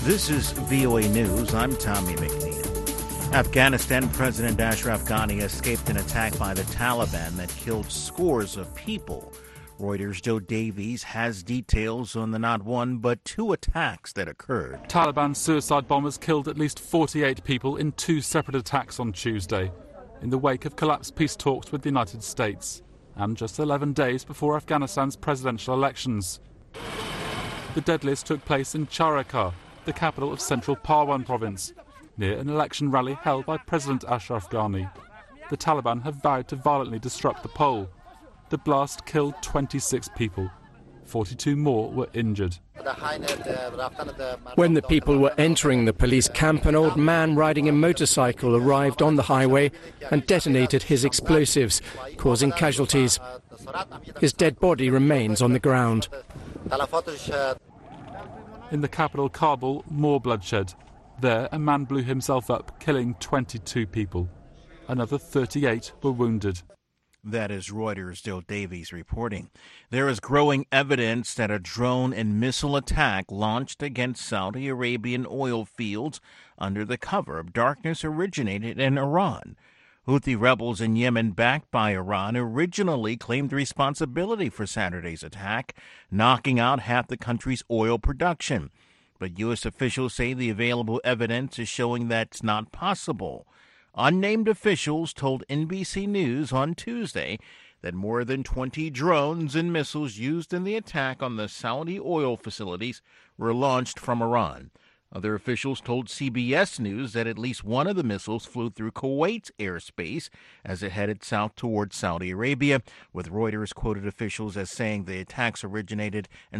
This is VOA News. I'm Tommy McNeil. Afghanistan President Ashraf Ghani escaped an attack by the Taliban that killed scores of people. Reuters' Joe Davies has details on the not one but two attacks that occurred. Taliban suicide bombers killed at least 48 people in two separate attacks on Tuesday, in the wake of collapsed peace talks with the United States, and just 11 days before Afghanistan's presidential elections. The deadliest took place in Charakar, the capital of central Parwan province, near an election rally held by President Ashraf Ghani. The Taliban have vowed to violently disrupt the poll. The blast killed 26 people. 42 more were injured. When the people were entering the police camp, an old man riding a motorcycle arrived on the highway and detonated his explosives, causing casualties. His dead body remains on the ground. In the capital, Kabul, more bloodshed. There, a man blew himself up, killing 22 people. Another 38 were wounded. That is Reuters' Joe Davies reporting. There is growing evidence that a drone and missile attack launched against Saudi Arabian oil fields under the cover of darkness originated in Iran. Houthi rebels in Yemen, backed by Iran, originally claimed responsibility for Saturday's attack, knocking out half the country's oil production. But U.S. officials say the available evidence is showing that's not possible. Unnamed officials told NBC News on Tuesday that more than 20 drones and missiles used in the attack on the Saudi oil facilities were launched from Iran. Other officials told CBS News that at least one of the missiles flew through Kuwait's airspace as it headed south towards Saudi Arabia, with Reuters quoted officials as saying the attacks originated in